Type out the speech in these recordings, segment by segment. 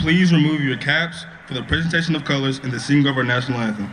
Please remove your caps for the presentation of colors and the singing of our national anthem.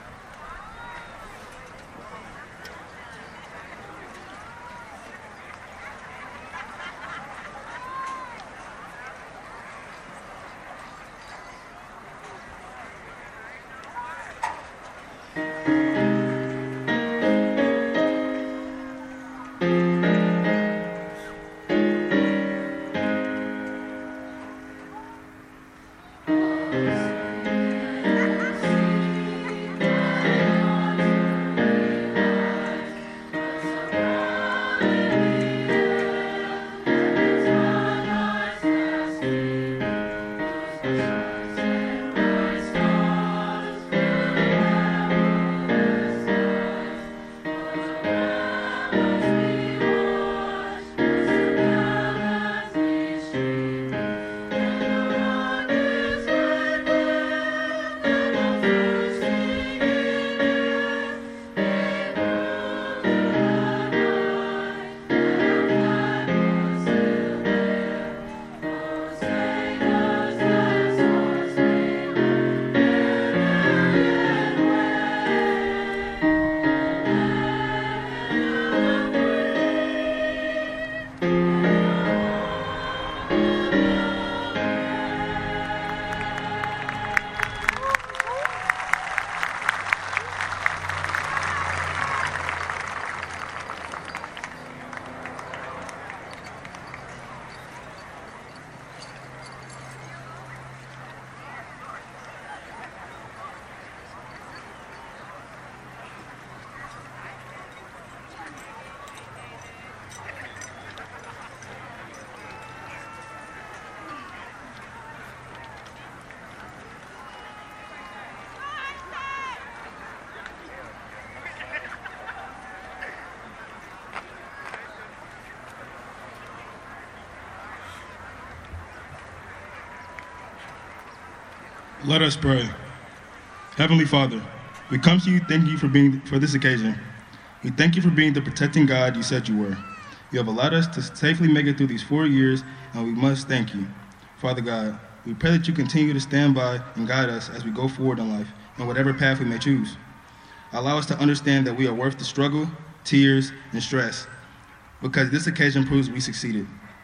Let us pray. Heavenly Father, we come to you thanking you for this occasion. We thank you for being the protecting God you said you were. You have allowed us to safely make it through these 4 years, and we must thank you. Father God, we pray that you continue to stand by and guide us as we go forward in life, in whatever path we may choose. Allow us to understand that we are worth the struggle, tears, and stress, because this occasion proves we succeeded.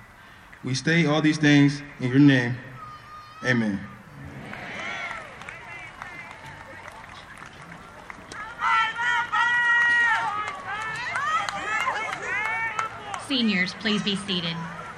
We say all these things in your name. Amen. Seniors, please be seated.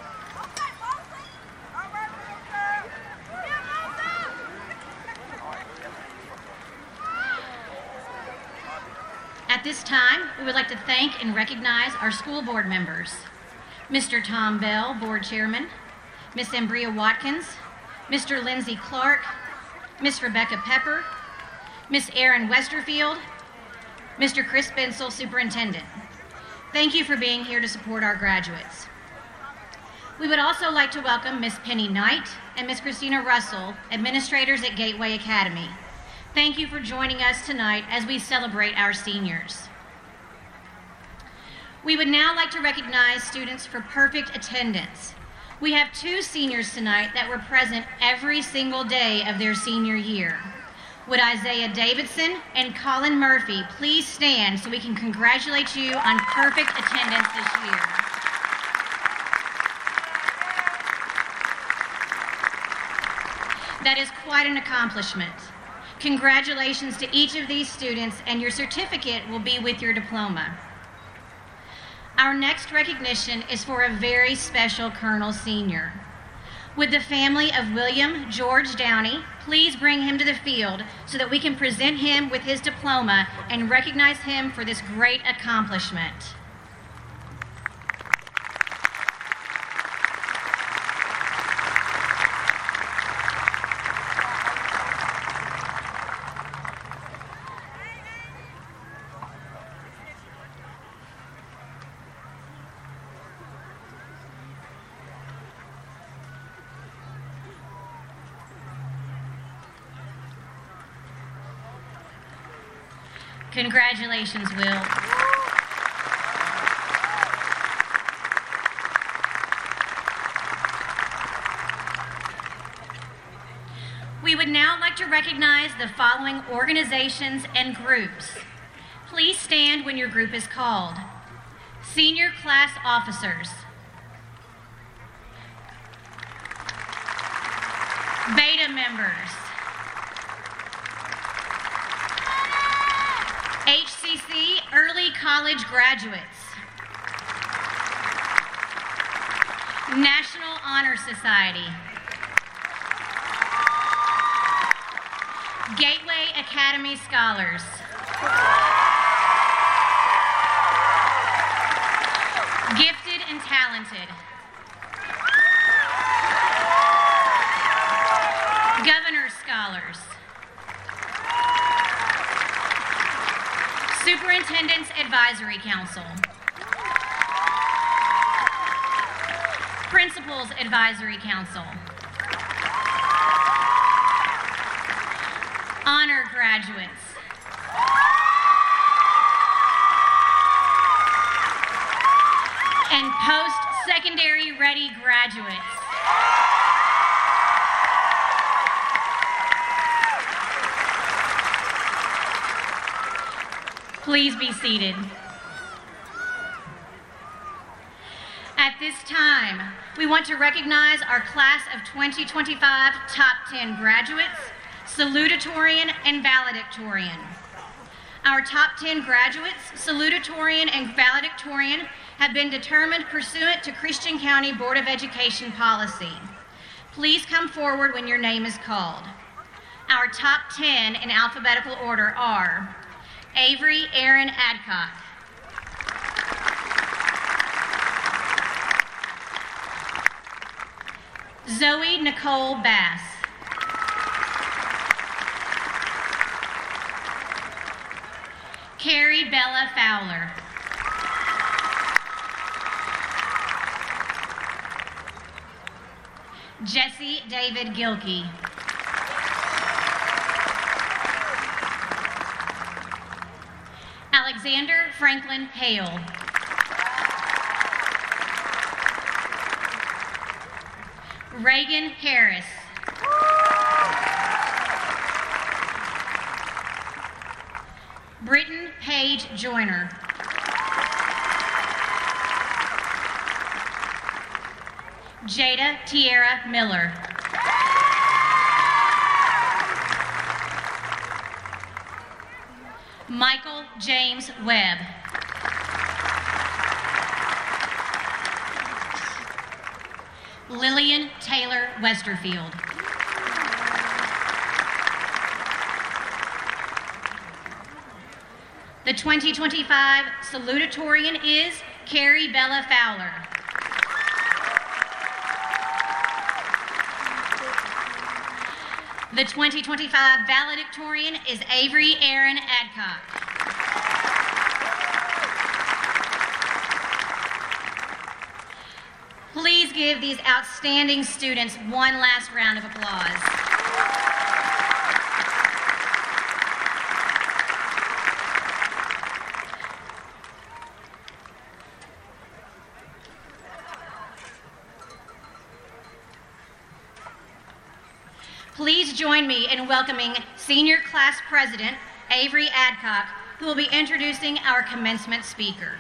At this time, we would like to thank and recognize our school board members. Mr. Tom Bell, board chairman, Miss Embria Watkins, Mr. Lindsay Clark, Miss Rebecca Pepper, Miss Erin Westerfield, Mr. Chris Bensel, superintendent. Thank you for being here to support our graduates. We would also like to welcome Miss Penny Knight and Miss Christina Russell, administrators at Gateway Academy. Thank you for joining us tonight as we celebrate our seniors. We would now like to recognize students for perfect attendance. We have 2 seniors tonight that were present every single day of their senior year. Would Isaiah Davidson and Colin Murphy please stand so we can congratulate you on perfect attendance this year. That is quite an accomplishment. Congratulations to each of these students, and your certificate will be with your diploma. Our next recognition is for a very special Colonel Senior. Would the family of William George Downey please bring him to the field so that we can present him with his diploma and recognize him for this great accomplishment. Congratulations, Will. We would now like to recognize the following organizations and groups. Please stand when your group is called. Senior class officers. Beta members. HCC early college graduates. National Honor Society. Gateway Academy Scholars. Gifted and talented. Governor's Scholars. Superintendent's Advisory Council. Principal's Advisory Council. Honor graduates. And post-secondary ready graduates. Please be seated. At this time, we want to recognize our class of 2025 top 10 graduates, salutatorian and valedictorian. Our top 10 graduates, salutatorian and valedictorian, have been determined pursuant to Christian County Board of Education policy. Please come forward when your name is called. Our top 10 in alphabetical order are Avery Aaron Adcock, Zoe Nicole Bass, Carrie Bella Fowler, Jesse David Gilkey, Alexander Franklin Hale, Reagan Harris, Britton Page Joyner, Jada Tierra Miller, Michael James Webb, Lillian Taylor Westerfield, the 2025 salutatorian is Carrie Bella Fowler. The 2025 valedictorian is Avery Aaron Adcock. Please give these outstanding students one last round of applause. Please join me in welcoming Senior Class President Avery Adcock, who will be introducing our commencement speaker.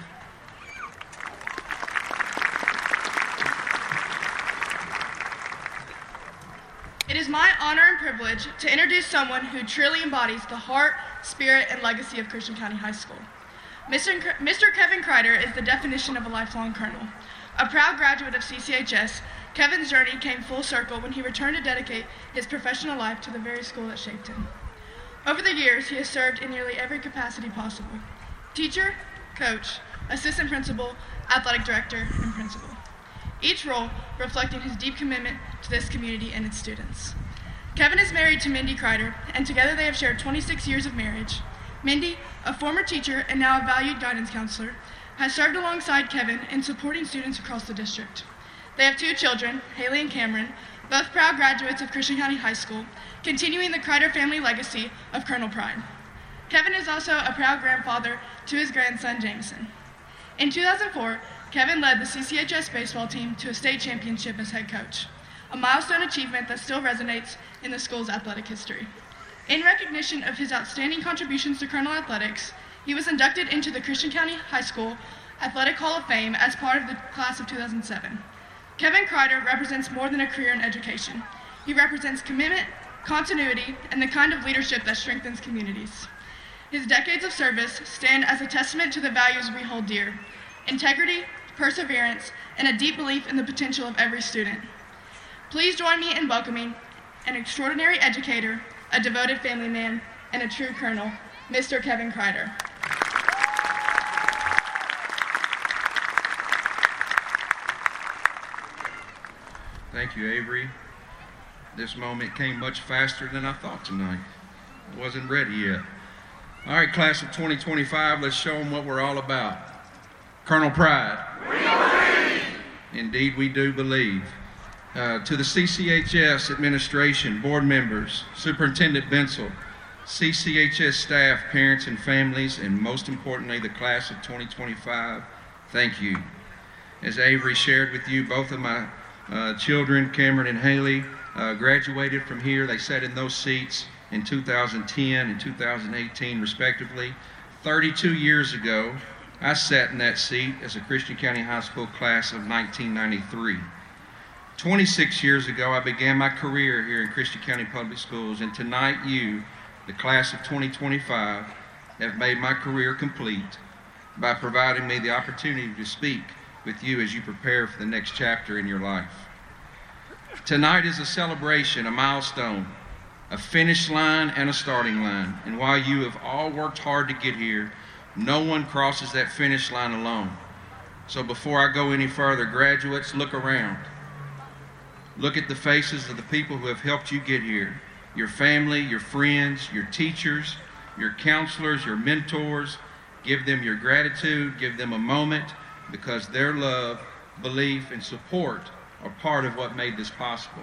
It is my honor and privilege to introduce someone who truly embodies the heart, spirit, and legacy of Christian County High School. Mr. Kevin Kreider is the definition of a lifelong Colonel. A proud graduate of CCHS, Kevin's journey came full circle when he returned to dedicate his professional life to the very school that shaped him. Over the years, he has served in nearly every capacity possible: teacher, coach, assistant principal, athletic director, and principal. Each role reflecting his deep commitment to this community and its students. Kevin is married to Mindy Kreider, and together they have shared 26 years of marriage. Mindy, a former teacher and now a valued guidance counselor, has served alongside Kevin in supporting students across the district. They have 2 children, Haley and Cameron, both proud graduates of Christian County High School, continuing the Kreider family legacy of Colonel Pride. Kevin is also a proud grandfather to his grandson, Jameson. In 2004, Kevin led the CCHS baseball team to a state championship as head coach. a milestone achievement that still resonates in the school's athletic history. In recognition of his outstanding contributions to Colonel Athletics, he was inducted into the Christian County High School Athletic Hall of Fame as part of the class of 2007. Kevin Kreider represents more than a career in education. He represents commitment, continuity, and the kind of leadership that strengthens communities. His decades of service stand as a testament to the values we hold dear: integrity, perseverance, and a deep belief in the potential of every student. Please join me in welcoming an extraordinary educator, a devoted family man, and a true colonel, Mr. Kevin Kreider. Thank you, Avery. This moment came much faster than I thought tonight. I wasn't ready yet. All right, class of 2025, let's show them what we're all about. Colonel Pride. We believe. Indeed, we do believe. To the CCHS administration, board members, Superintendent Bensel, CCHS staff, parents and families, and most importantly, the class of 2025, thank you. As Avery shared with you, both of my children, Cameron and Haley, graduated from here. They sat in those seats in 2010 and 2018, respectively. 32 years ago, I sat in that seat as a Christian County High School class of 1993. 26 years ago, I began my career here in Christian County Public Schools, and tonight you, the class of 2025, have made my career complete by providing me the opportunity to speak with you as you prepare for the next chapter in your life. Tonight is a celebration, a milestone, a finish line and a starting line. And while you have all worked hard to get here, no one crosses that finish line alone. So before I go any further, graduates, look around. Look at the faces of the people who have helped you get here. Your family, your friends, your teachers, your counselors, your mentors. Give them your gratitude, give them a moment, because their love, belief, and support are part of what made this possible.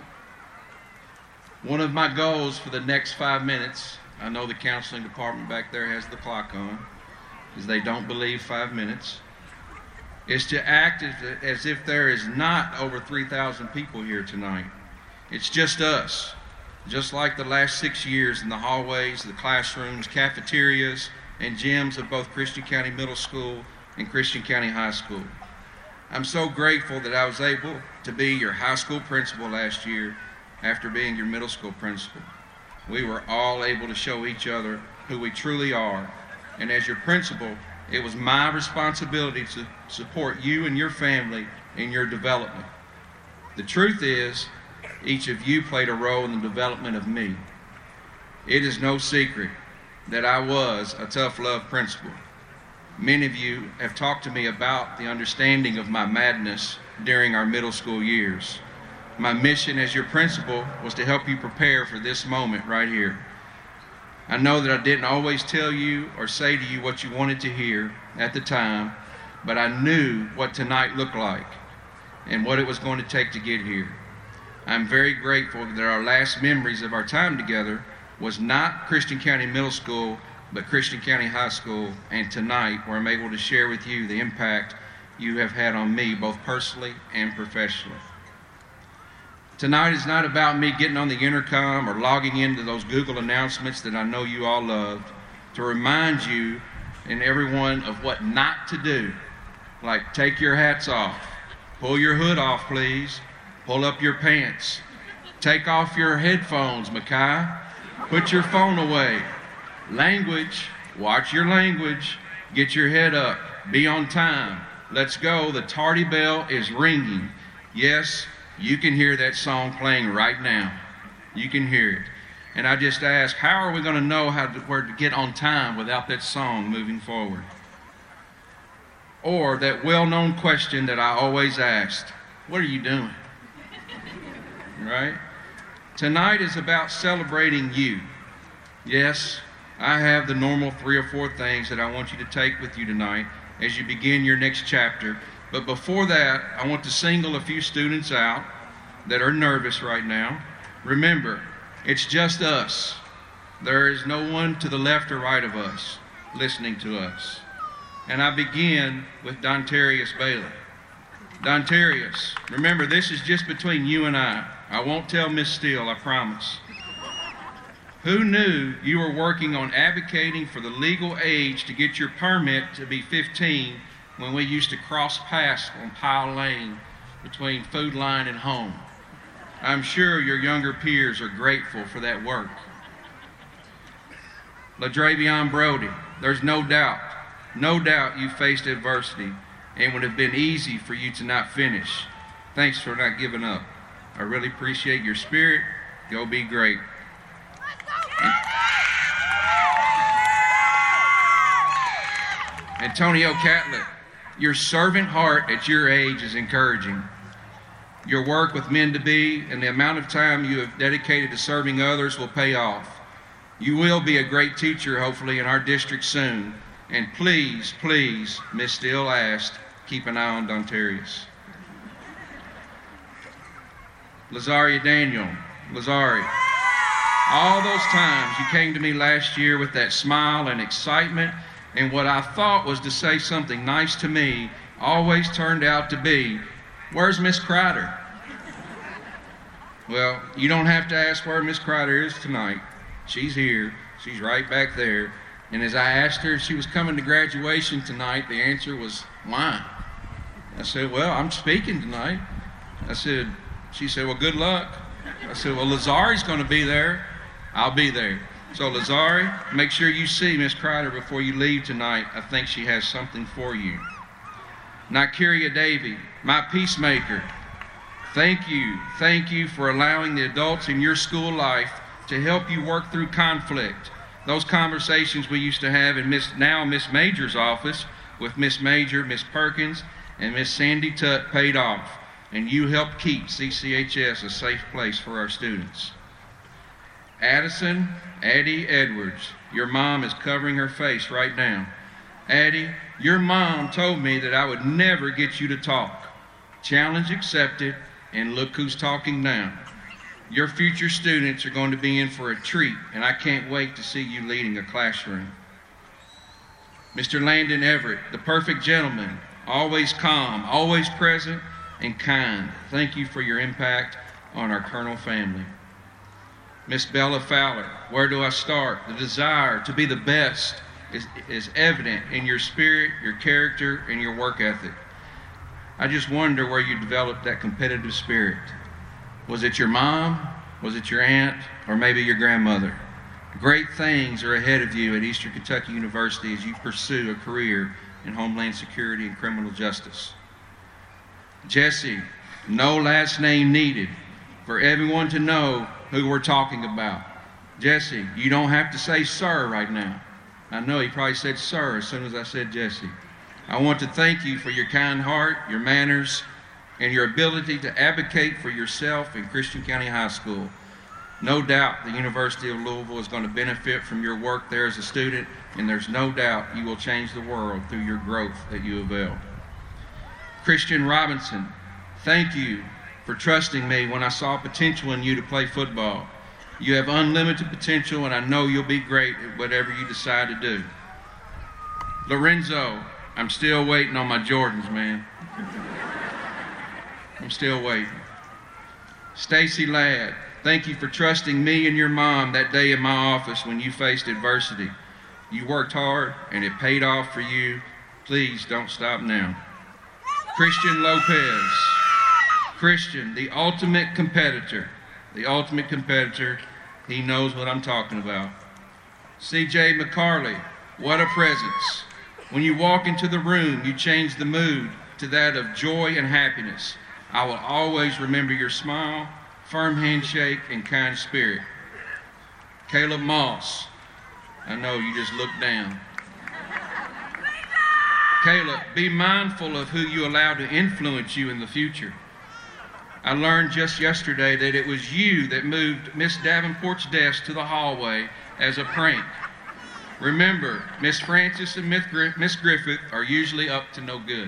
One of my goals for the next 5 minutes, I know the counseling department back there has the clock on, because they don't believe 5 minutes, is to act as if there is not over 3,000 people here tonight. It's just us, just like the last 6 years in the hallways, the classrooms, cafeterias, and gyms of both Christian County Middle School and Christian County High School. I'm so grateful that I was able to be your high school principal last year after being your middle school principal. We were all able to show each other who we truly are, and as your principal, it was my responsibility to support you and your family in your development. The truth is, each of you played a role in the development of me. It is no secret that I was a tough love principal. Many of you have talked to me about the understanding of my madness during our middle school years. My mission as your principal was to help you prepare for this moment right here. I know that I didn't always tell you or say to you what you wanted to hear at the time, but I knew what tonight looked like and what it was going to take to get here. I'm very grateful that our last memories of our time together was not Christian County Middle School, but Christian County High School, and tonight where I'm able to share with you the impact you have had on me, both personally and professionally. Tonight is not about me getting on the intercom or logging into those Google announcements that I know you all loved to remind you and everyone of what not to do, like take your hats off, pull your hood off please, pull up your pants, take off your headphones, Makai, put your phone away, language, watch your language, get your head up, be on time, let's go, the tardy bell is ringing. Yes, you can hear that song playing right now. You can hear it. And I just ask, how are we going to know where to get on time without that song moving forward? Or that well-known question that I always asked, what are you doing? Right? Tonight is about celebrating you. Yes, I have the normal 3 or 4 things that I want you to take with you tonight as you begin your next chapter. But before that, I want to single a few students out that are nervous right now. Remember, it's just us. There is no one to the left or right of us listening to us. And I begin with Dontarius Bailey. Dontarius, remember, this is just between you and I. I won't tell Miss Steele, I promise. Who knew you were working on advocating for the legal age to get your permit to be 15 when we used to cross paths on Pile Lane between Food Line and home? I'm sure your younger peers are grateful for that work. LaDravion Brody, there's no doubt you faced adversity and would have been easy for you to not finish. Thanks for not giving up. I really appreciate your spirit. Go be great. Antonio Catlett, your servant heart at your age is encouraging. Your work with Men2Be and the amount of time you have dedicated to serving others will pay off. You will be a great teacher, hopefully, in our district soon. And please, please, Miss Steele asked, keep an eye on Dontarius. Lazaria Daniel, Lazari, all those times you came to me last year with that smile and excitement, and what I thought was to say something nice to me always turned out to be, where's Miss Crider? Well, you don't have to ask where Miss Crider is tonight. She's here. She's right back there. And as I asked her if she was coming to graduation tonight, the answer was, why? I said, well, I'm speaking tonight. She said, well, good luck. I said, well, Lazari's going to be there. I'll be there. So, Lazari, make sure you see Miss Crider before you leave tonight. I think she has something for you. Nikeria Davey, my peacemaker, thank you for allowing the adults in your school life to help you work through conflict. Those conversations we used to have in Miss Major's office with Miss Major, Miss Perkins, and Miss Sandy Tutt paid off, and you helped keep CCHS a safe place for our students. Addie Edwards, your mom is covering her face right now. Addie, your mom told me that I would never get you to talk. Challenge accepted, and look who's talking now. Your future students are going to be in for a treat, and I can't wait to see you leading a classroom. Mr. Landon Everett, the perfect gentleman, always calm, always present, and kind. Thank you for your impact on our Colonel family. Miss Bella Fowler, where do I start? The desire to be the best is evident in your spirit, your character, and your work ethic. I just wonder where you developed that competitive spirit. Was it your mom? Was it your aunt? Or maybe your grandmother? Great things are ahead of you at Eastern Kentucky University as you pursue a career in Homeland Security and criminal justice. Jesse, no last name needed for everyone to know who we're talking about. Jesse, you don't have to say sir right now. I know he probably said sir as soon as I said Jesse. I want to thank you for your kind heart, your manners, and your ability to advocate for yourself in Christian County High School. No doubt the University of Louisville is going to benefit from your work there as a student, and there's no doubt you will change the world through your growth at U of L. Christian Robinson, thank you for trusting me when I saw potential in you to play football. You have unlimited potential, and I know you'll be great at whatever you decide to do. Lorenzo, I'm still waiting on my Jordans, man. I'm still waiting. Stacy Ladd, thank you for trusting me and your mom that day in my office when you faced adversity. You worked hard, and it paid off for you. Please don't stop now. Christian Lopez. Christian, the ultimate competitor. The ultimate competitor. He knows what I'm talking about. CJ McCarley, what a presence. When you walk into the room, you change the mood to that of joy and happiness. I will always remember your smile, firm handshake, and kind spirit. Caleb Moss, I know you just looked down. Caleb, be mindful of who you allow to influence you in the future. I learned just yesterday that it was you that moved Miss Davenport's desk to the hallway as a prank. Remember, Miss Francis and Miss Griffith are usually up to no good.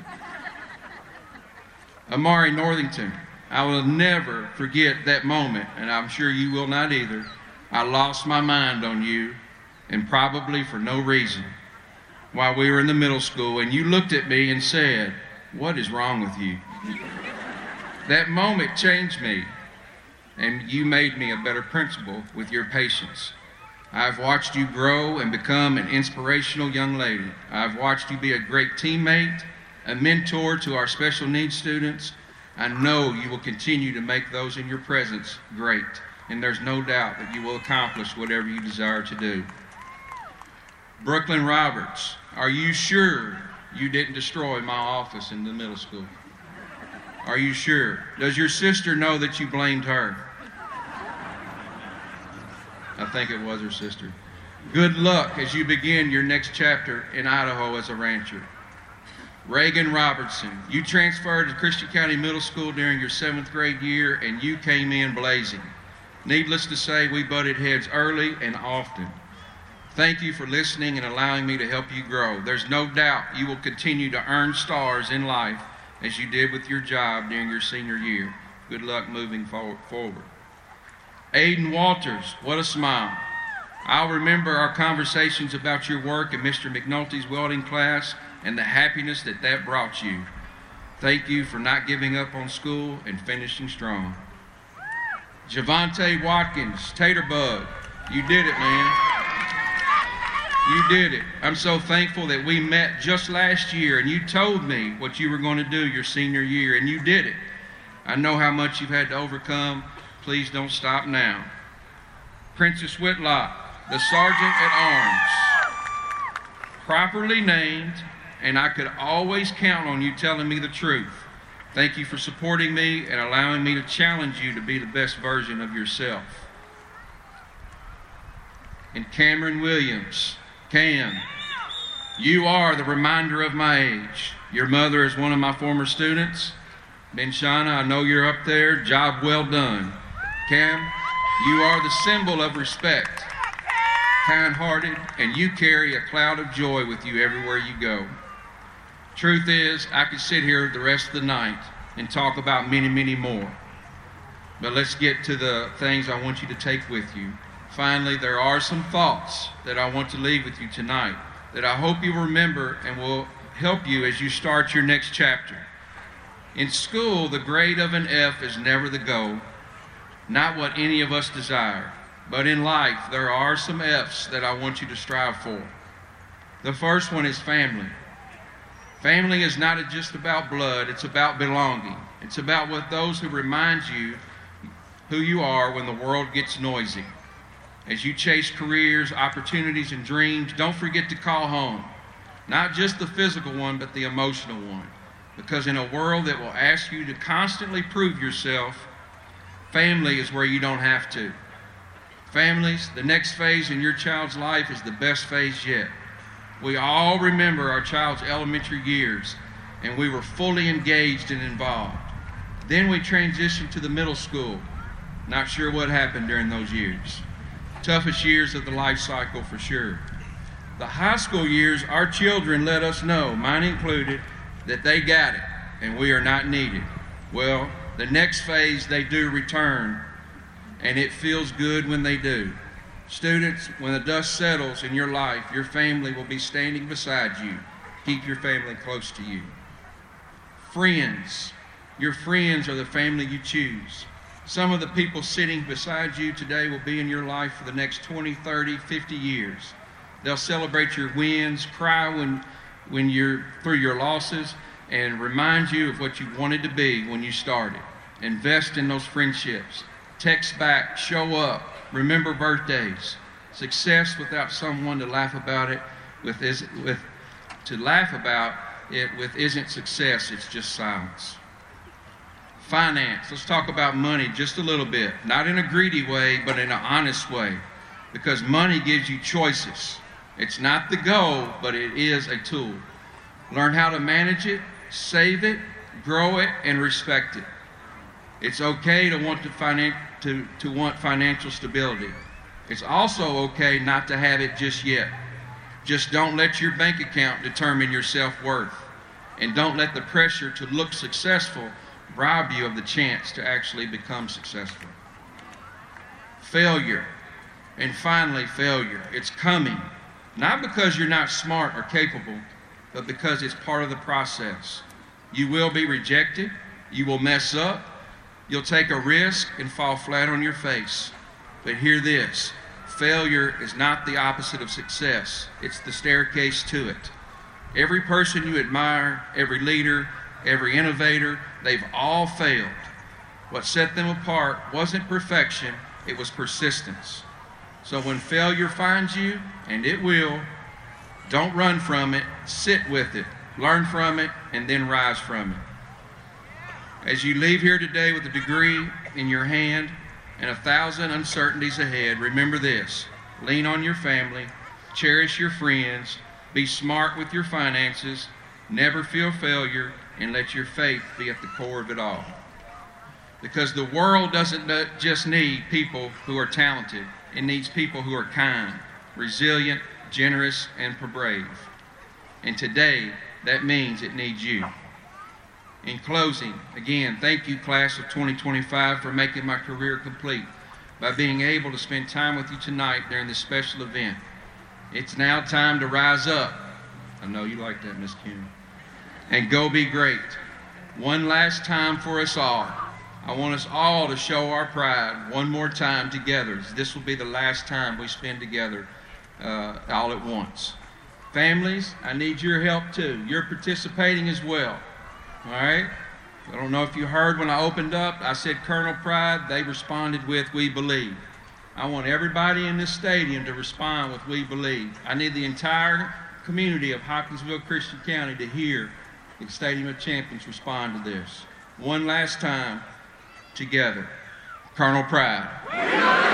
Amari Northington, I will never forget that moment, and I'm sure you will not either. I lost my mind on you, and probably for no reason, while we were in the middle school, and you looked at me and said, "What is wrong with you?" That moment changed me. and you made me a better principal with your patience. I've watched you grow and become an inspirational young lady. I've watched you be a great teammate, a mentor to our special needs students. I know you will continue to make those in your presence great, and there's no doubt that you will accomplish whatever you desire to do. Brooklyn Roberts, are you sure you didn't destroy my office in the middle school? Are you sure? Does your sister know that you blamed her? I think it was her sister. Good luck as you begin your next chapter in Idaho as a rancher. Reagan Robertson, you transferred to Christian County Middle School during your 7th grade year, and you came in blazing. Needless to say, we butted heads early and often. Thank you for listening and allowing me to help you grow. There's no doubt you will continue to earn stars in life as you did with your job during your senior year. Good luck moving forward. Aiden Walters, what a smile. I'll remember our conversations about your work in Mr. McNulty's welding class and the happiness that that brought you. Thank you for not giving up on school and finishing strong. Javante Watkins, Taterbug, you did it, man. You did it. I'm so thankful that we met just last year and you told me what you were going to do your senior year, and you did it. I know how much you've had to overcome. Please don't stop now. Princess Whitlock, the Sergeant at Arms, properly named, and I could always count on you telling me the truth. Thank you for supporting me and allowing me to challenge you to be the best version of yourself. And Cameron Williams, Cam, you are the reminder of my age. Your mother is one of my former students. Benshana, I know you're up there. Job well done. Cam, you are the symbol of respect, kind-hearted, and you carry a cloud of joy with you everywhere you go. Truth is, I could sit here the rest of the night and talk about many, many more. But let's get to the things I want you to take with you. Finally, there are some thoughts that I want to leave with you tonight that I hope you remember and will help you as you start your next chapter. In school, the grade of an F is never the goal, not what any of us desire. But in life, there are some F's that I want you to strive for. The first one is family. Family is not just about blood, it's about belonging. It's about what those who remind you who you are when the world gets noisy. As you chase careers, opportunities, and dreams, don't forget to call home. Not just the physical one, but the emotional one. Because in a world that will ask you to constantly prove yourself, family is where you don't have to. Families, the next phase in your child's life is the best phase yet. We all remember our child's elementary years, and we were fully engaged and involved. Then we transitioned to the middle school. Not sure what happened during those years. Toughest years of the life cycle for sure. The high school years, our children let us know, mine included, that they got it and we are not needed. Well, the next phase, they do return, and it feels good when they do. Students, when the dust settles in your life, your family will be standing beside you. Keep your family close to you. Friends, your friends are the family you choose. Some of the people sitting beside you today will be in your life for the next 20, 30, 50 years. They'll celebrate your wins, cry when you're through your losses, and remind you of what you wanted to be when you started. Invest in those friendships. Text back, show up, remember birthdays. Success without someone to laugh about it with isn't success, it's just silence. Finance, let's talk about money just a little bit. Not in a greedy way, but in an honest way. Because money gives you choices. It's not the goal, but it is a tool. Learn how to manage it, save it, grow it, and respect it. It's okay to want financial stability. It's also okay not to have it just yet. Just don't let your bank account determine your self-worth. And don't let the pressure to look successful rob you of the chance to actually become successful. Failure. And finally, failure. It's coming. Not because you're not smart or capable, but because it's part of the process. You will be rejected. You will mess up. You'll take a risk and fall flat on your face. But hear this, failure is not the opposite of success. It's the staircase to it. Every person you admire, every leader, every innovator, they've all failed. What set them apart wasn't perfection, it was persistence. So when failure finds you, and it will, don't run from it, sit with it, learn from it, and then rise from it. As you leave here today with a degree in your hand and 1,000 uncertainties ahead, remember this: lean on your family, cherish your friends, be smart with your finances, never feel failure, and let your faith be at the core of it all. Because the world doesn't just need people who are talented, it needs people who are kind, resilient, generous, and brave. And today, that means it needs you. In closing, again, thank you, class of 2025, for making my career complete by being able to spend time with you tonight during this special event. It's now time to rise up. I know you like that, Miss Kim. And go be great. One last time for us all. I want us all to show our pride one more time together. This will be the last time we spend together all at once. Families, I need your help too. You're participating as well. All right? I don't know if you heard when I opened up, I said Colonel Pride. They responded with We Believe. I want everybody in this stadium to respond with We Believe. I need the entire community of Hopkinsville Christian County to hear the Stadium of Champions respond to this. One last time, together. Colonel Pride.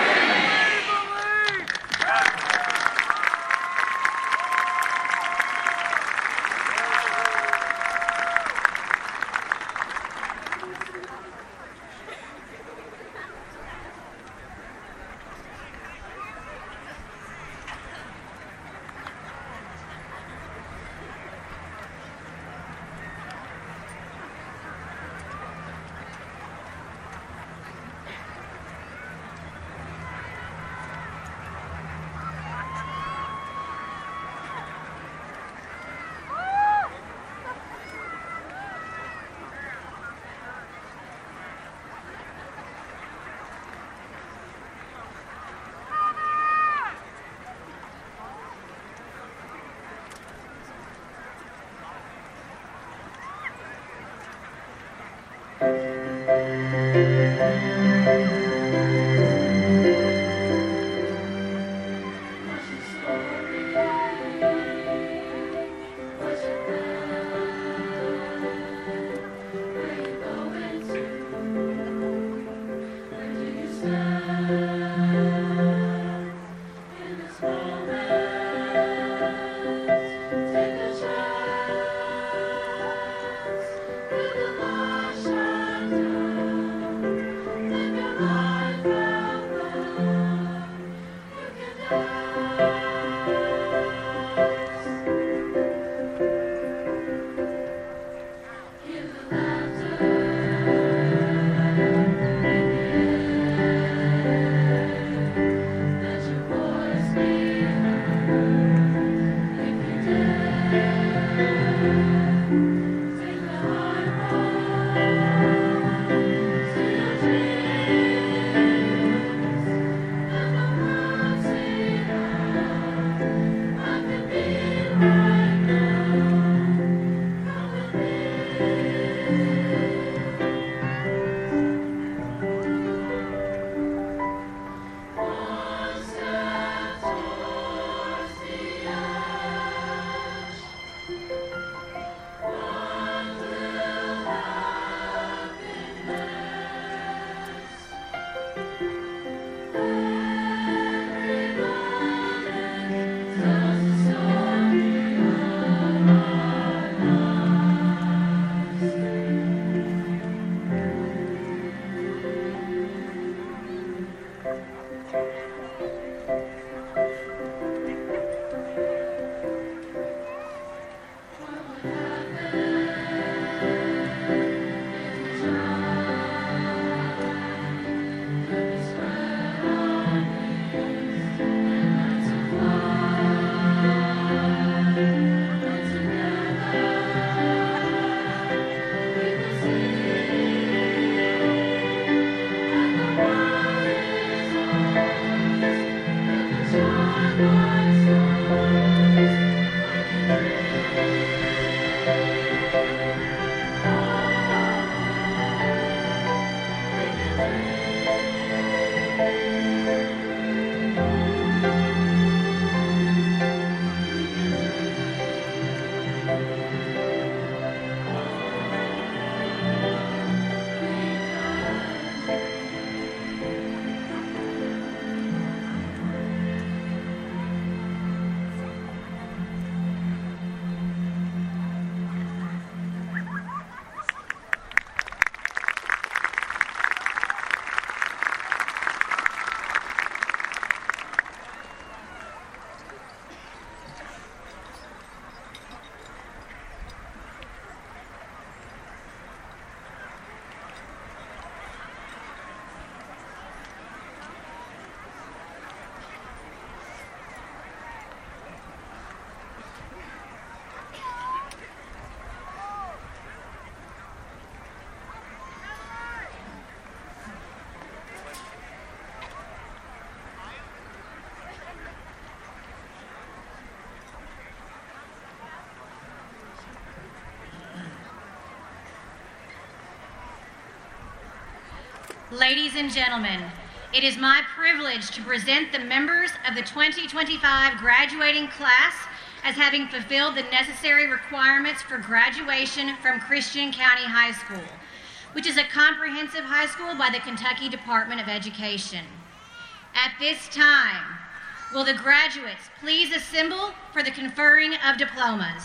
Ladies and gentlemen, it is my privilege to present the members of the 2025 graduating class as having fulfilled the necessary requirements for graduation from Christian County High School, which is a comprehensive high school by the Kentucky Department of Education. At this time, will the graduates please assemble for the conferring of diplomas?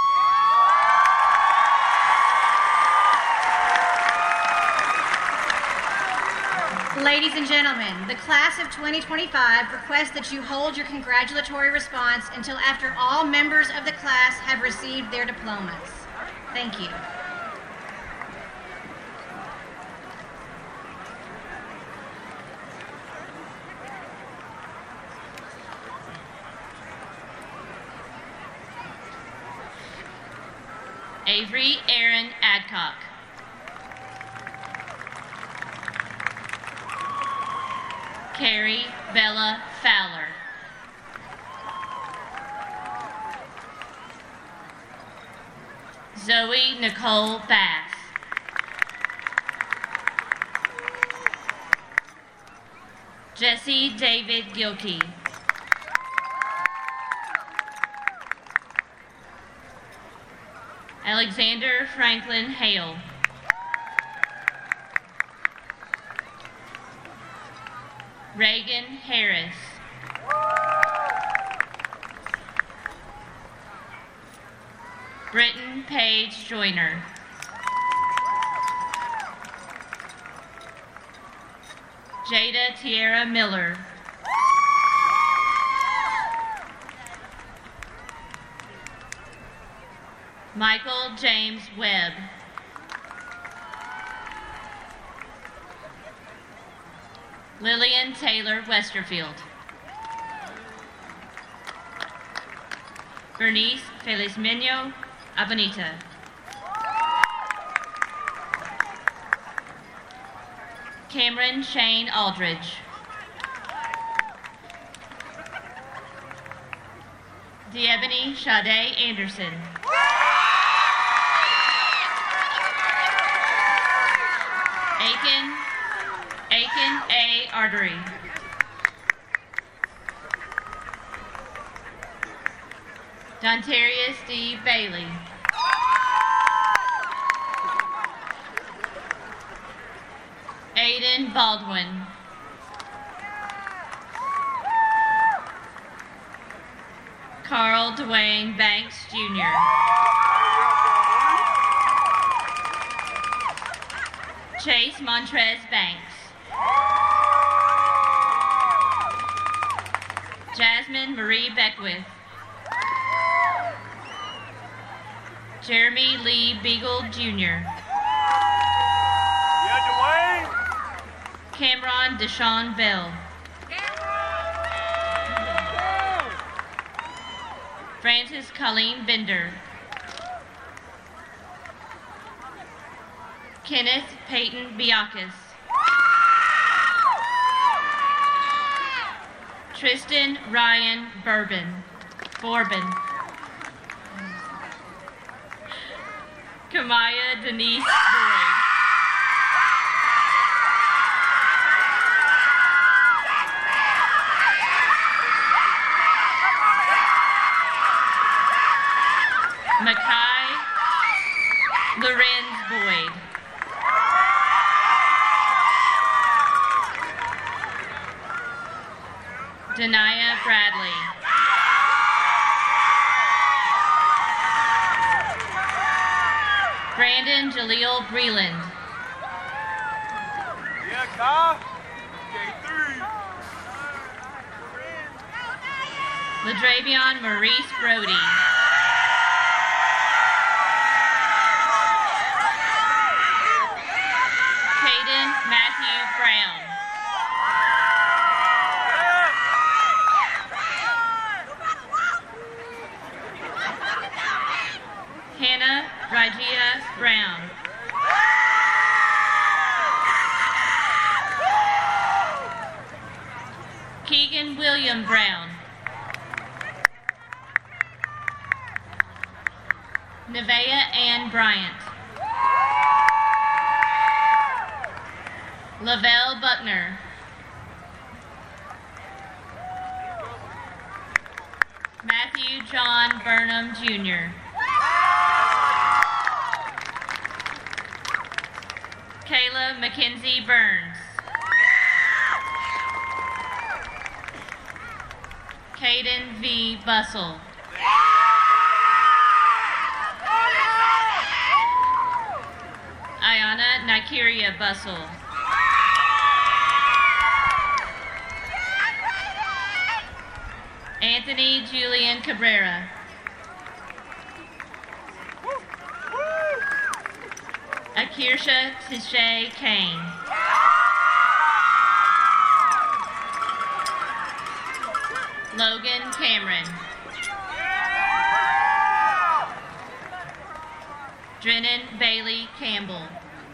Ladies and gentlemen, the class of 2025 requests that you hold your congratulatory response until after all members of the class have received their diplomas. Thank you. Avery Aaron Adcock. Carrie Bella Fowler. Zoe Nicole Bass. Jesse David Gilkey. Alexander Franklin Hale. Reagan Harris. Britton Page Joyner. Jada Tierra Miller. Michael James Webb. Lillian Taylor Westerfield. Bernice Felizmeno Abonita. Cameron Shane Aldridge. Diebony Sade Anderson. Aiken A. Artery. Dontarius D. Bailey. Aiden Baldwin. Carl Dwayne Banks, Jr. Chase Montrez Banks. Jasmine Marie Beckwith. Jeremy Lee Beagle, Jr. Cameron Deshaun Bell. Francis Colleen Bender. Kenneth Peyton Biakis. Tristan Ryan Bourbon. Kamaya Denise Boyd. Makai Lorenz Boyd. Denia Bradley. Brandon Jaleel Breland. Yeah, Kai. K3. Ladravion Maurice Brody. Caden Matthew Brown. Hannah Ragia Brown. Keegan William Brown. Nevaeh Ann Bryant. Lavelle Buckner. Matthew John Burnham Jr. Kayla Mackenzie Burns. Caden V. Bussell. Ayana Nikeria Bussell. Anthony Julian Cabrera. Akirsha Tishay Kane. Logan Cameron. Drennan Bailey Campbell.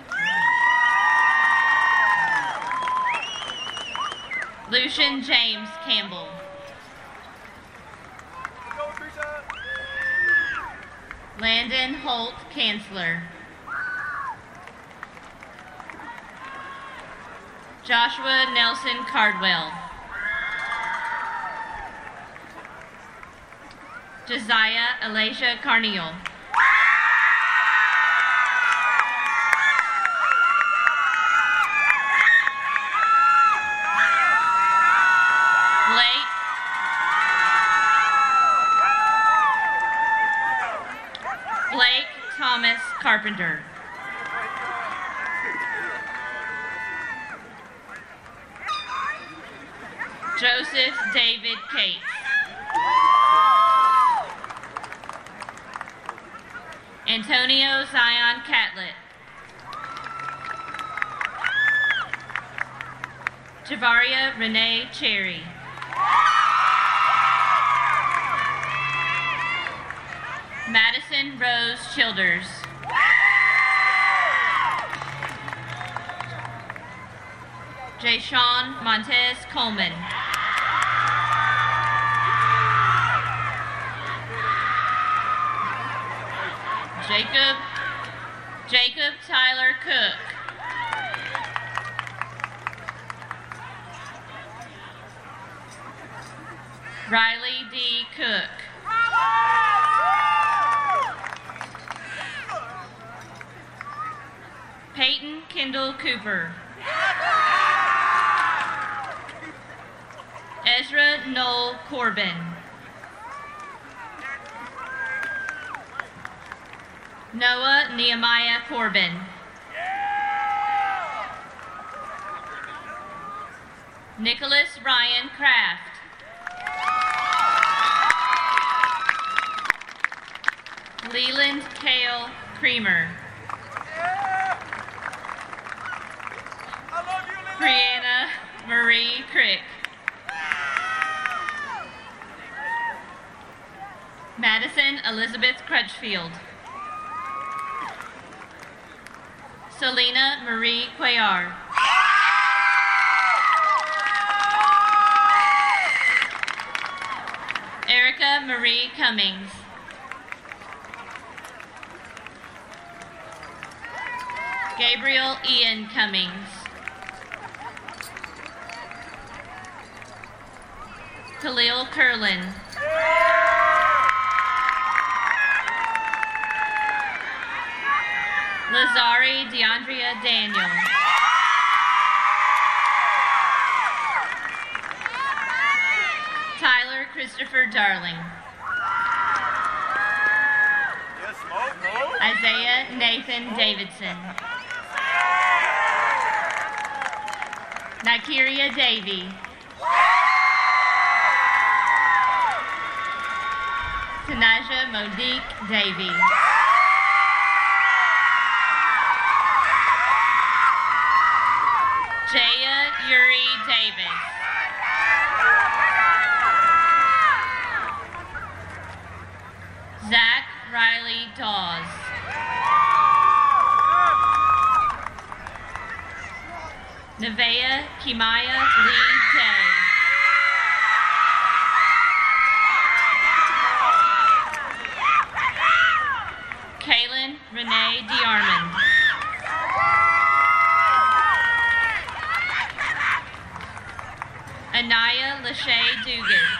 Lucian James Campbell. Landon Holt Kanzler. Joshua Nelson Cardwell. Josiah Elijah Carneal. Blake Thomas Carpenter. Joseph David Cates. Antonio Zion Catlett. Javaria Renee Cherry. Madison Rose Childers. Jayshawn Montez Coleman. Jacob Tyler Cook. Riley D. Cook. Peyton Kendall Cooper. Ezra Noel Corbin. Noah Nehemiah Corbin. Nicholas Ryan Kraft. Leland Kale Creamer. Brianna Marie Crick. Madison Elizabeth Crutchfield. Selena Marie Cuellar. Isaiah Marie Cummings. Gabriel Ian Cummings. Khalil Curlin. Lazari DeAndrea Daniel. Tyler Christopher Darling. Isaiah Nathan Davidson. Nikeria Davey. Tanaja Monique Davey. Jaya Yuri Davis. Zach Riley Dawes. Nevaeh Kimaya Lee Day. Kaylin Renee DeArmond. Anaya Lachey Dugan.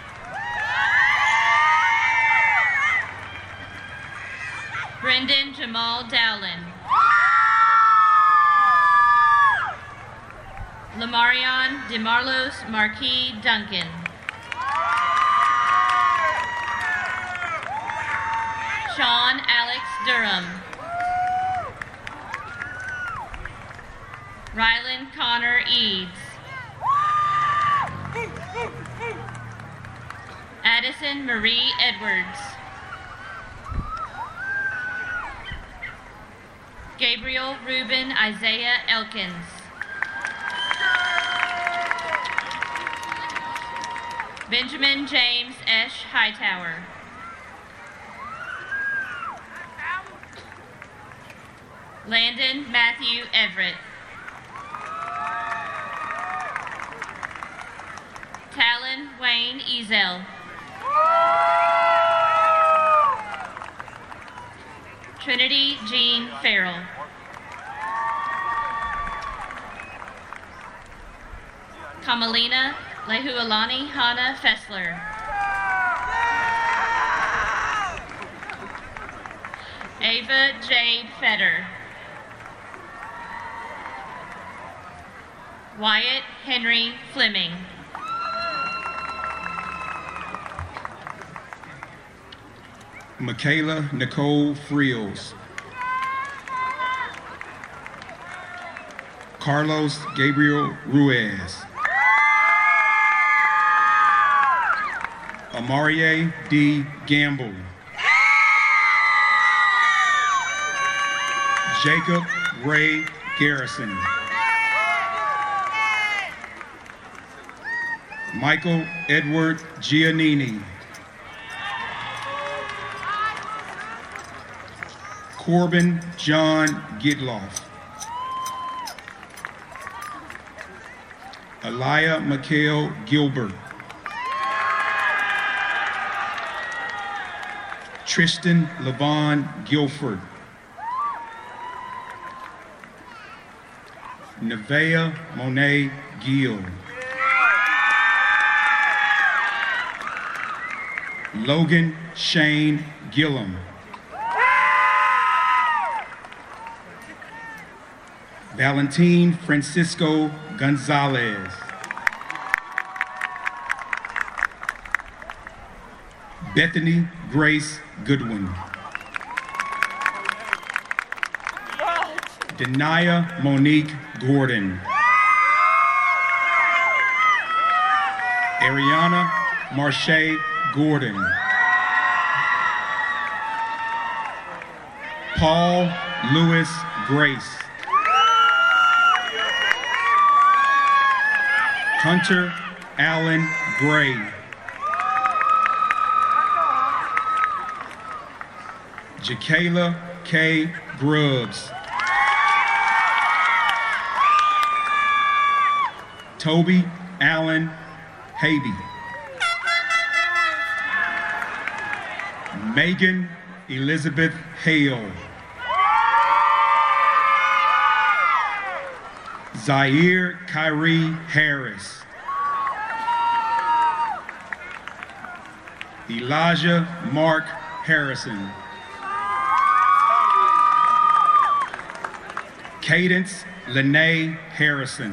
Brendan Jamal Dowlin. Lamarion DeMarlos Marquis Duncan. Sean Alex Durham. Rylan Connor Eads. Addison Marie Edwards. Gabriel Ruben Isaiah Elkins. Benjamin James Esch Hightower. Landon Matthew Everett. Talon Wayne Ezel. Trinity Jean Farrell. Kamalina Lehualani Hannah Fessler. Ava Jade Fetter. Wyatt Henry Fleming. Michaela Nicole Friels. Carlos Gabriel Ruiz. Amarie D. Gamble. Jacob Ray Garrison. Michael Edward Giannini. Corbin John Gidloff. Elia Mikhail Gilbert. Tristan Levon Guilford. Nevaeh Monet Gill. Logan Shane Gillum. Valentin Francisco Gonzalez. Bethany Grace Goodwin. Denia Monique Gordon. Ariana Marche Gordon. Paul Lewis Grace. Hunter Allen Gray. Jakayla K. Grubbs. Toby Allen Habe. Megan Elizabeth Hale. Zaire Kyrie Harris. Elijah Mark Harrison. Cadence Lene Harrison.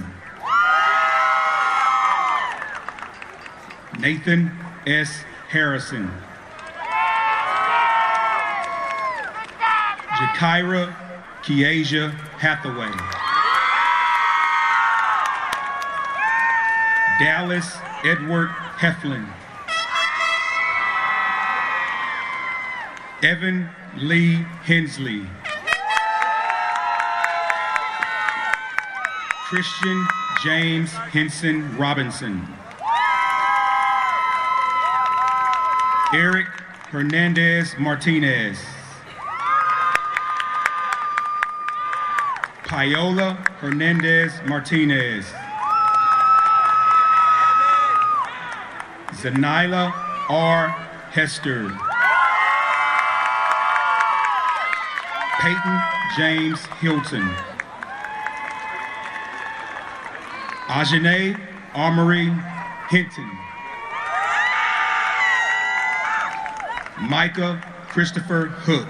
Nathan S. Harrison. Jakira Kiasia Hathaway. Dallas Edward Heflin. Evan Lee Hensley. Christian James Henson Robinson. Eric Hernandez Martinez. Paola Hernandez Martinez. Zanila R. Hester. Peyton James Hilton. Ajane Armory Hinton. Micah Christopher Hook.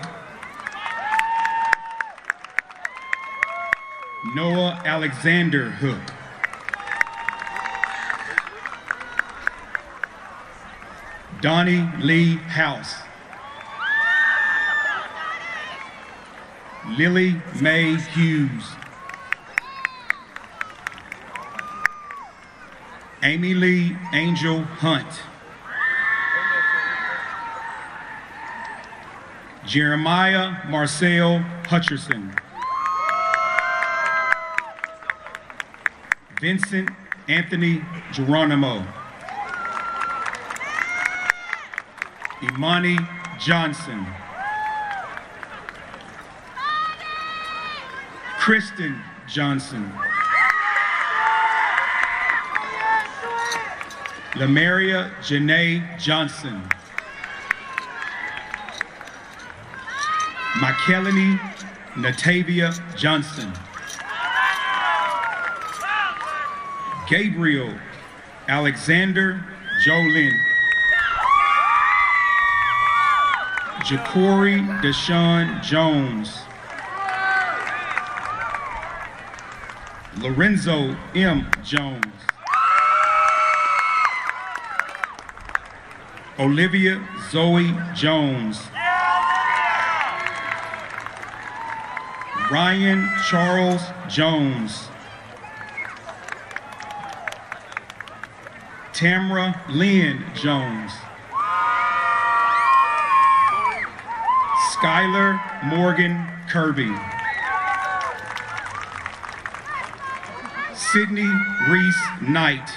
Noah Alexander Hook. Donnie Lee House. Lily Mae Hughes. Amy Lee Angel Hunt. Jeremiah Marcel Hutcherson. Vincent Anthony Geronimo. Imani Johnson. Kristen Johnson. Lamaria Janae Johnson. McKellany Natavia Johnson. Gabriel Alexander Jolin. Ja'Cory Deshaun Jones. Lorenzo M. Jones. Olivia Zoe Jones. Ryan Charles Jones. Tamra Lynn Jones. Skylar Morgan Kirby. Sydney Reese Knight.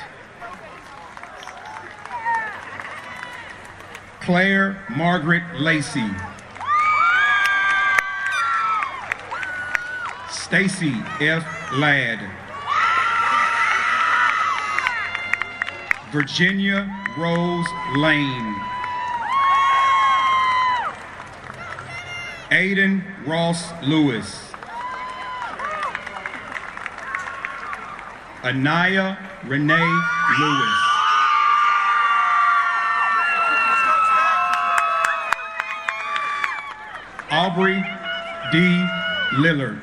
Claire Margaret Lacey. Stacy F. Ladd. Virginia Rose Lane. Aiden Ross Lewis. Anaya Renee Lewis. Aubrey D. Lillard.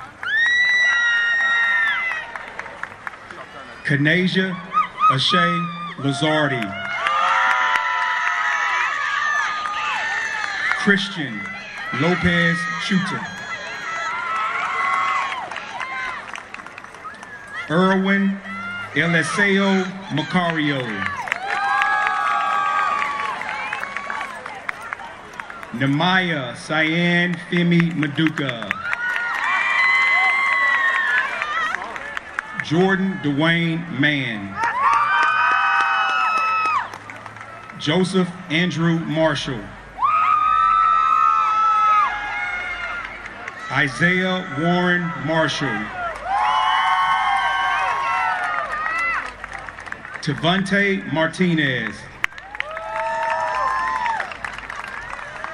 Kanasia Ashay Lazardi. Christian Lopez Shooter. Erwin Eliseo Macario. Nemaya Cyan Femi Maduka. Jordan Dwayne Mann. Joseph Andrew Marshall. Isaiah Warren Marshall. Tavante Martinez.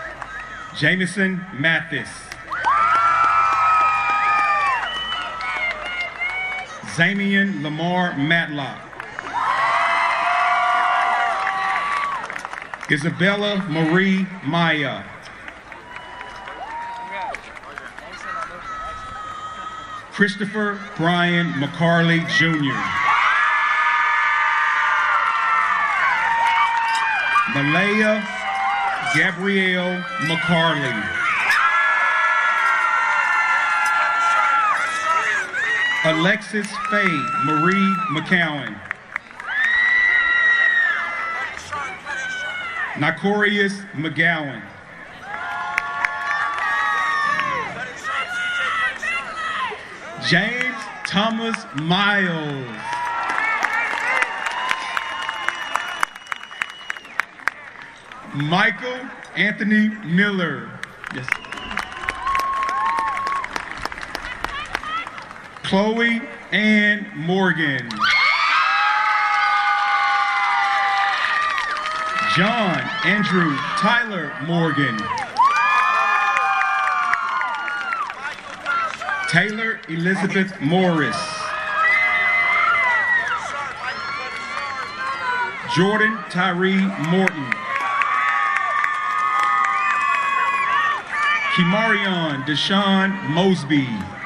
Jamison Mathis. Zamian Lamar Matlock. Isabella Marie Maya. Christopher Brian McCarley Jr. Malaya Gabrielle McCarley. Alexis Faye Marie McCowan. Nicorius McGowan. James Thomas Miles. Michael Anthony Miller. Yes. Chloe Ann Morgan. John Andrew Tyler Morgan. Taylor Elizabeth Morris. Jordan Tyree Morton. Kimarion Deshaun Mosby.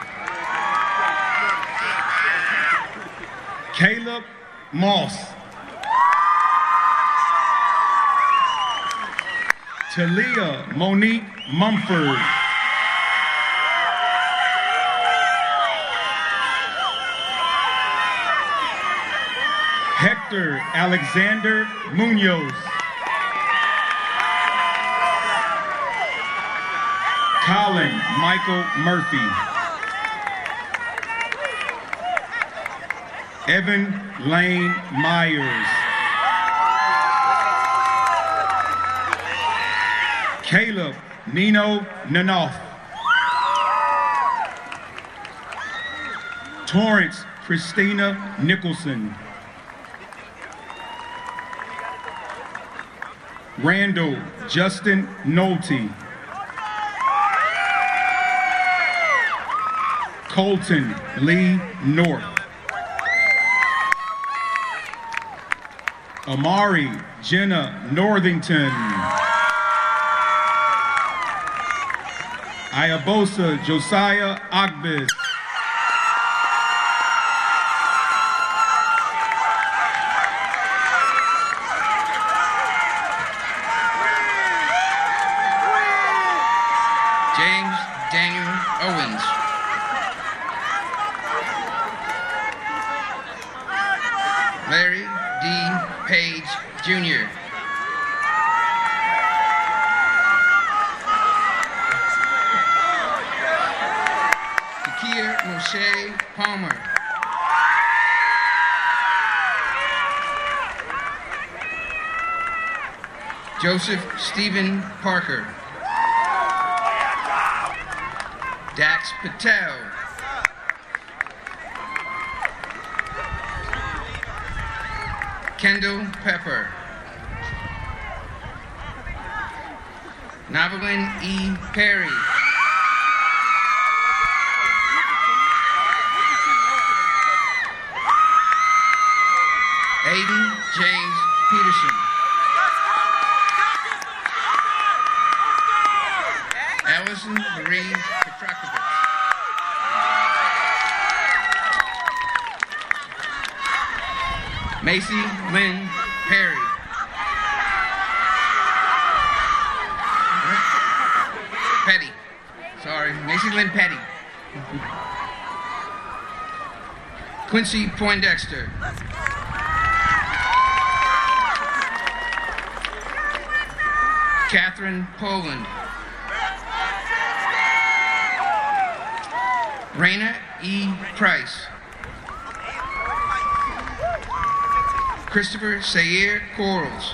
Caleb Moss. Talia Monique Mumford. Hector Alexander Munoz. Colin Michael Murphy. Evan Lane Myers. Caleb Nino Nanoff. Torrance Christina Nicholson. Randall Justin Nolte. Colton Lee North. Amari Jenna Northington. Ayabosa Josiah Ogbis. James Daniel Owens. Larry D. Page, Jr. Takia Moshe Palmer. Joseph Stephen Parker. Dax Patel. Kendall Pepper. Navalin E. Perry. Aiden James Peterson. Allison Marie Petrakovich. Macy Lynn Perry. Petty. Sorry, Macy Lynn Petty. Quincy Poindexter. Catherine Poland. Raina E. Price. Christopher Sayer Corals.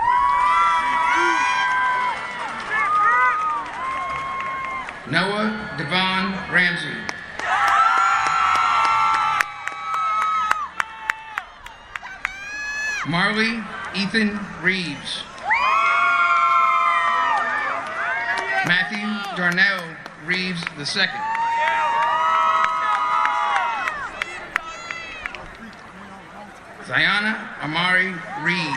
Noah Devon Ramsey. Marley Ethan Reeves. Matthew Darnell Reeves II. Ziana Amari Reed.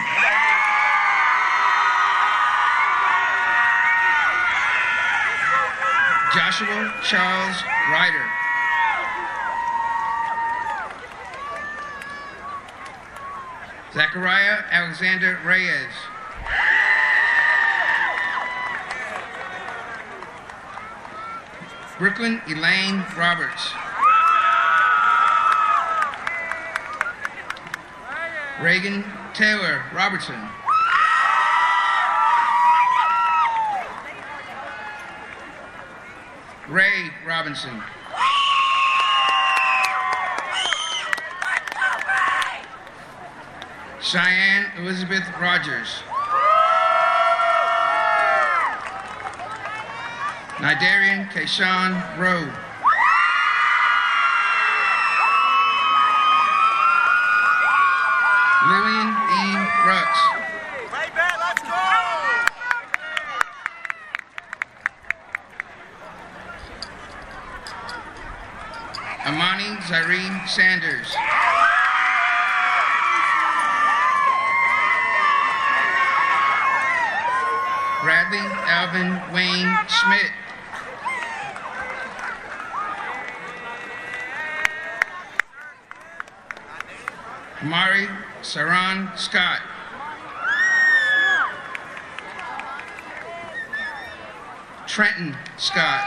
Joshua Charles Ryder. Zachariah Alexander Reyes. Brooklyn Elaine Roberts. Reagan Taylor Robertson. Ray Robinson. Cheyenne Elizabeth Rogers. Nidarian Kayshawn Rowe. Lillian E. Rux. Play bet, let's go! Amani Zyrene Sanders. Bradley Alvin Wayne Schmidt. Amari Saran Scott. Trenton Scott.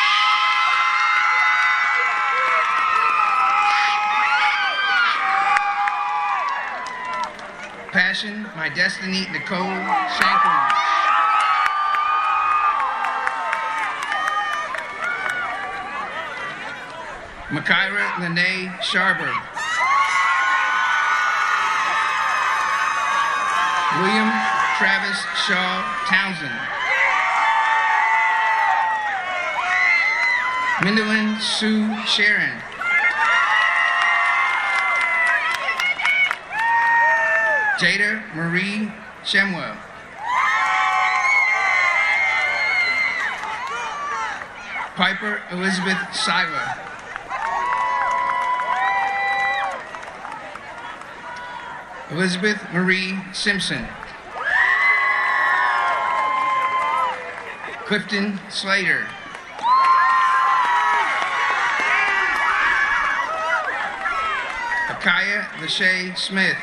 Passion, My Destiny, Nicole Shankland. Makaira Lene Sharber. William Travis Shaw Townsend. Mindalyn Sue Sharon. Jada Marie Shemwell. Piper Elizabeth Seiler. Elizabeth Marie Simpson. Clifton Slater. Akaya Lachey Smith.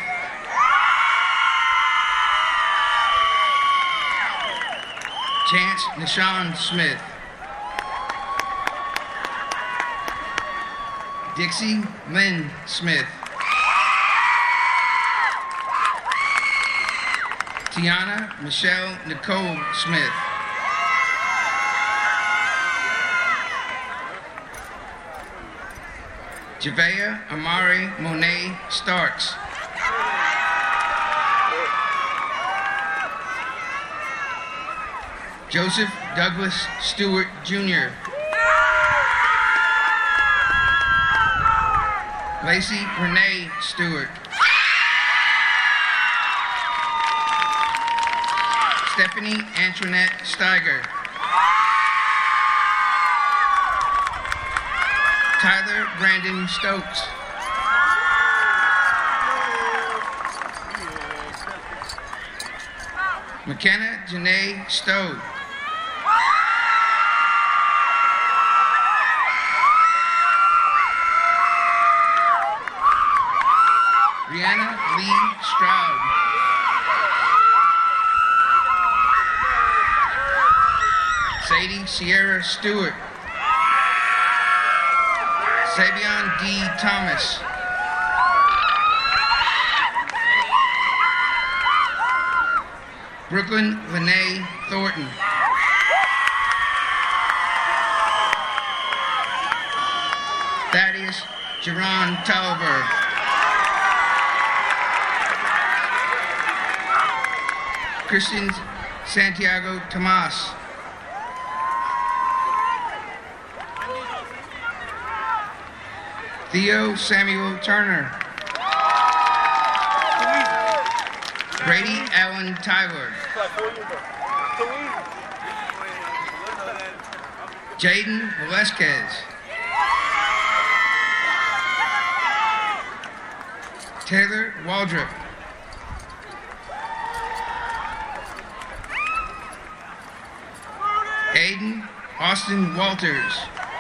Chance Nishan Smith. Dixie Lynn Smith. Tiana Michelle Nicole Smith. Javea Amari Monet Starks. Joseph Douglas Stewart Jr. Lacey Renee Stewart. Stephanie Antoinette Steiger. Tyler Brandon Stokes. McKenna Janae Stowe. Brianna Lee Stroud. Sadie Sierra Stewart. Savion D. Thomas. Brooklyn Lene Thornton. Thaddeus Jerron Tolliver. Christian Santiago Tomas. Theo Samuel Turner. Brady Allen Tyler. Jaden Velasquez. Taylor Waldrop. Aiden Austin Walters.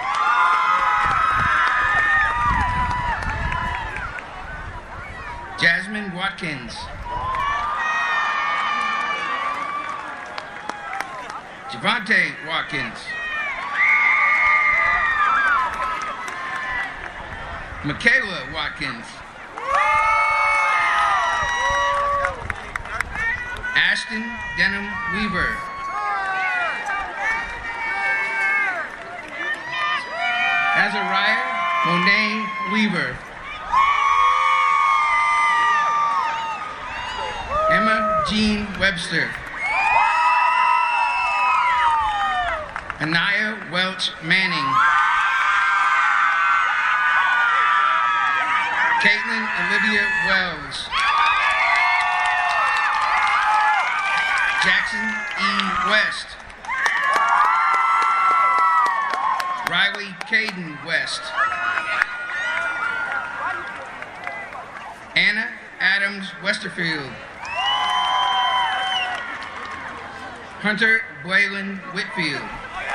Jasmine Watkins. Javante Watkins. Michaela Watkins. Ashton Denham Weaver. Azariah Monet Weaver. Emma Jean Webster. Anaya Welch Manning. Caitlin Olivia Wells. Jackson E. West. Riley Caden West. Anna Adams Westerfield. Hunter Blaylin Whitfield.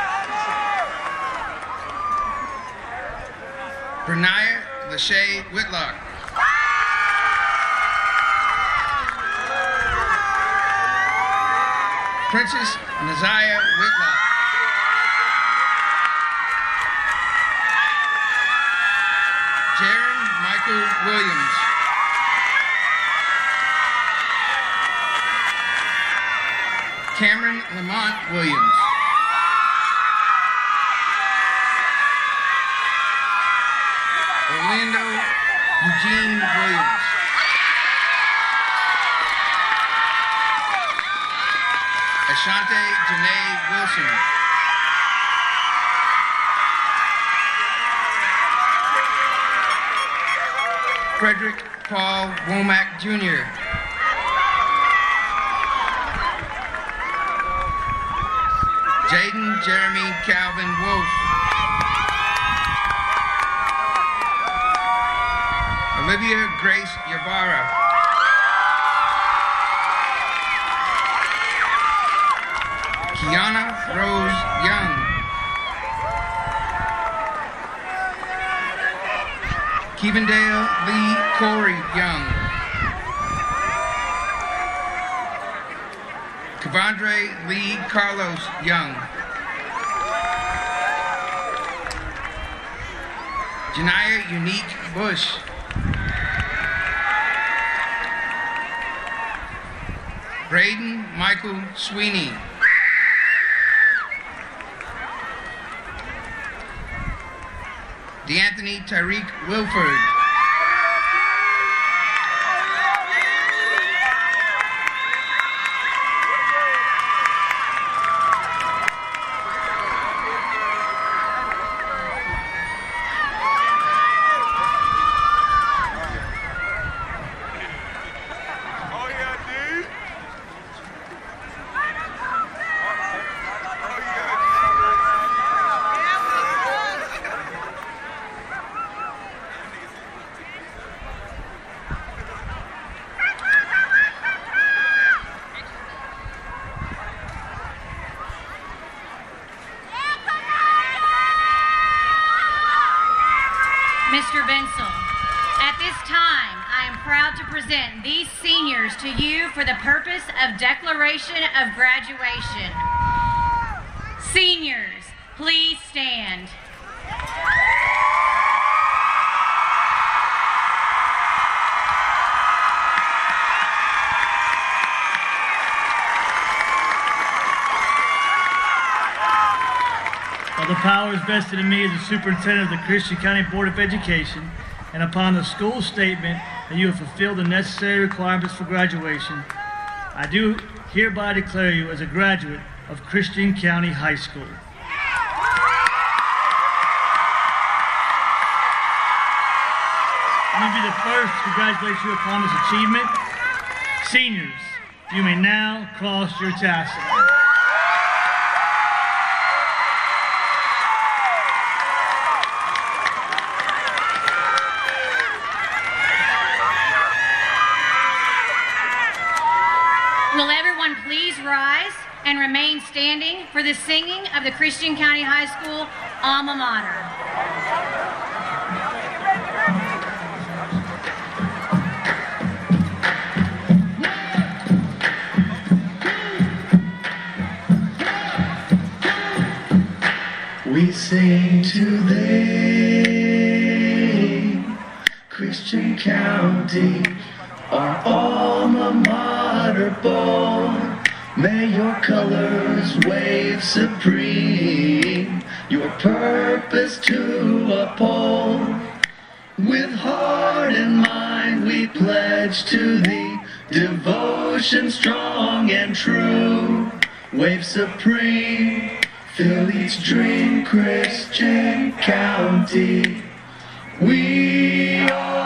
Bernaya Lachey Whitlock. Princess Naziah Whitlock. Jaron Michael Williams. Cameron Lamont Williams. Orlando Eugene Williams. Ashante Janae Wilson. Frederick Paul Womack Jr. Jaden Jeremy Calvin Wolf. Olivia Grace Yavara. Kiana Rose Young. Kevindale Lee Corey Young. Kavandre Lee Carlos Young. Janiyah Unique Bush. Braden Michael Sweeney. DeAnthony Tyreek Wilford. Mr. Bensel, at this time, I am proud to present these seniors to you for the purpose of declaration of graduation. Seniors, please stand. The powers vested in me as the superintendent of the Christian County Board of Education, and upon the school statement that you have fulfilled the necessary requirements for graduation, I do hereby declare you as a graduate of Christian County High School. Let me be the first to congratulate you upon this achievement. Seniors, you may now cross your tassel. Will everyone please rise and remain standing for the singing of the Christian County High School alma mater. We sing to thee, Christian County, our alma mater born. May your colors wave supreme, your purpose to uphold. With heart and mind we pledge to thee, devotion strong and true. Wave supreme, fill each dream, Christian County. We are